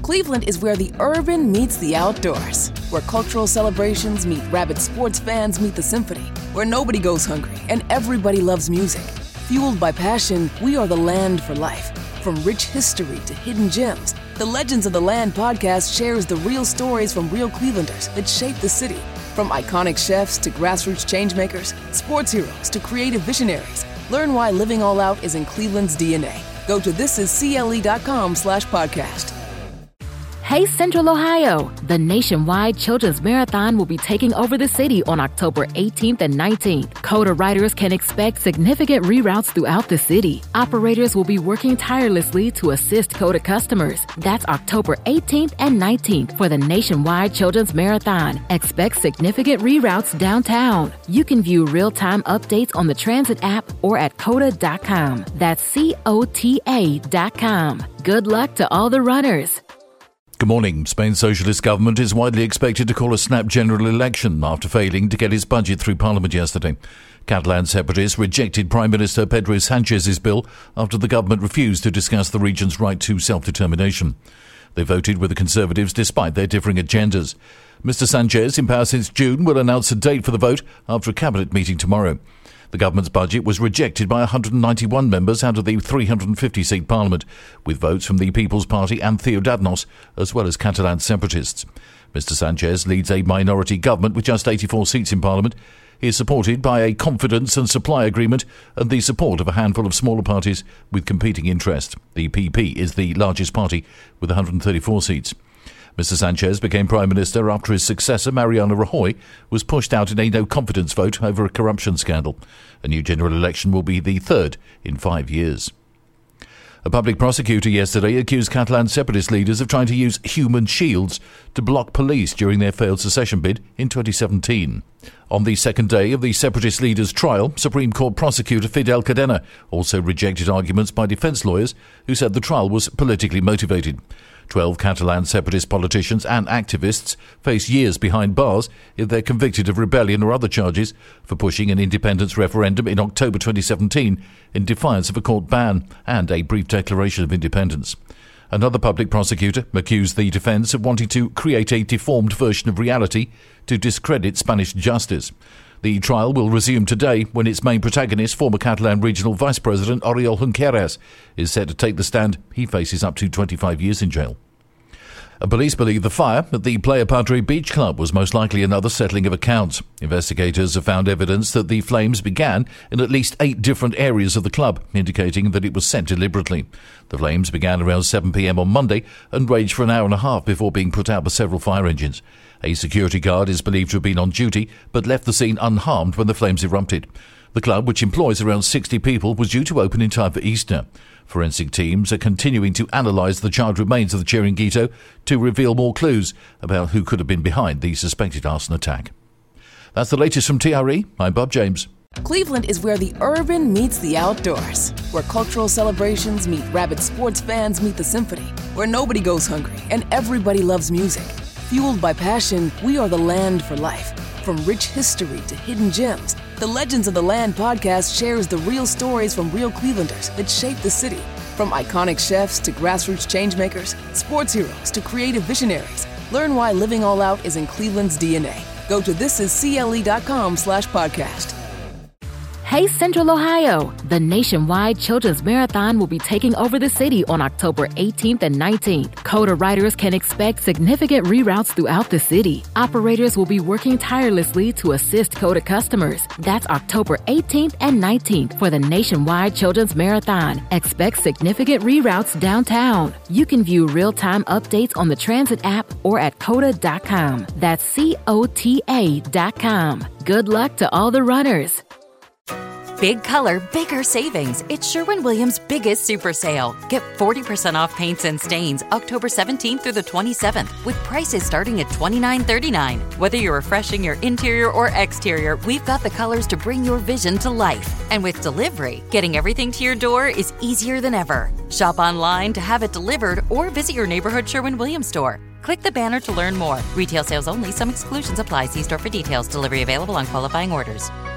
Cleveland is where the urban meets the outdoors, where cultural celebrations meet rabid sports fans meet the symphony, where nobody goes hungry and everybody loves music. Fueled by passion, we are the land for life. From rich history to hidden gems, the Legends of the Land podcast shares the real stories from real Clevelanders that shape the city. From iconic chefs to grassroots changemakers, sports heroes to creative visionaries, learn why living all out is in Cleveland's DNA. Go to thisiscle.com/podcast. Hey Central Ohio! The nationwide Children's Marathon will be taking over the city on October 18th and 19th. CODA riders can expect significant reroutes throughout the city. Operators will be working tirelessly to assist CODA customers. That's October 18th and 19th for the nationwide Children's Marathon. Expect significant reroutes downtown. You can view real-time updates on the Transit app or at COTA.com. That's COTA.com. Good luck to all the runners. Good morning. Spain's socialist government is widely expected to call a snap general election after failing to get its budget through parliament yesterday. Catalan separatists rejected Prime Minister Pedro Sanchez's bill after the government refused to discuss the region's right to self-determination. They voted with the Conservatives despite their differing agendas. Mr Sanchez, in power since June, will announce a date for the vote after a cabinet meeting tomorrow. The government's budget was rejected by 191 members out of the 350-seat parliament, with votes from the People's Party and Ciudadanos, as well as Catalan separatists. Mr Sanchez leads a minority government with just 84 seats in parliament. He is supported by a confidence and supply agreement and the support of a handful of smaller parties with competing interests. The PP is the largest party with 134 seats. Mr Sanchez became Prime Minister after his successor, Mariano Rajoy, was pushed out in a no-confidence vote over a corruption scandal. A new general election will be the third in 5 years. A public prosecutor yesterday accused Catalan separatist leaders of trying to use human shields to block police during their failed secession bid in 2017. On the second day of the separatist leaders' trial, Supreme Court prosecutor Fidel Cadena also rejected arguments by defence lawyers who said the trial was politically motivated. 12 Catalan separatist politicians and activists face years behind bars if they're convicted of rebellion or other charges for pushing an independence referendum in October 2017 in defiance of a court ban and a brief declaration of independence. Another public prosecutor accused the defence of wanting to create a deformed version of reality to discredit Spanish justice. The trial will resume today when its main protagonist, former Catalan Regional Vice President Oriol Junqueras, is set to take the stand. He faces up to 25 years in jail. Police believe the fire at the Playa Padre Beach Club was most likely another settling of accounts. Investigators have found evidence that the flames began in at least 8 different areas of the club, indicating that it was set deliberately. The flames began around 7 p.m. on Monday and raged for an hour and a half before being put out by several fire engines. A security guard is believed to have been on duty, but left the scene unharmed when the flames erupted. The club, which employs around 60 people, was due to open in time for Easter. Forensic teams are continuing to analyse the charred remains of the Chiringuito to reveal more clues about who could have been behind the suspected arson attack. That's the latest from TRE. I'm Bob James. Cleveland is where the urban meets the outdoors, where cultural celebrations meet rabid sports fans meet the symphony, where nobody goes hungry and everybody loves music. Fueled by passion, we are the land for life. From rich history to hidden gems, the Legends of the Land podcast shares the real stories from real Clevelanders that shape the city. From iconic chefs to grassroots changemakers, sports heroes to creative visionaries, learn why living all out is in Cleveland's DNA. Go to thisiscle.com/podcast. Hey Central Ohio! The nationwide Children's Marathon will be taking over the city on October 18th and 19th. CODA riders can expect significant reroutes throughout the city. Operators will be working tirelessly to assist CODA customers. That's October 18th and 19th for the nationwide Children's Marathon. Expect significant reroutes downtown. You can view real-time updates on the Transit app or at COTA.com. That's COTA.com. Good luck to all the runners. Big color, bigger savings. It's Sherwin-Williams' biggest super sale. Get 40% off paints and stains October 17th through the 27th with prices starting at $29.39. Whether you're refreshing your interior or exterior, we've got the colors to bring your vision to life. And with delivery, getting everything to your door is easier than ever. Shop online to have it delivered or visit your neighborhood Sherwin-Williams store. Click the banner to learn more. Retail sales only. Some exclusions apply. See store for details. Delivery available on qualifying orders.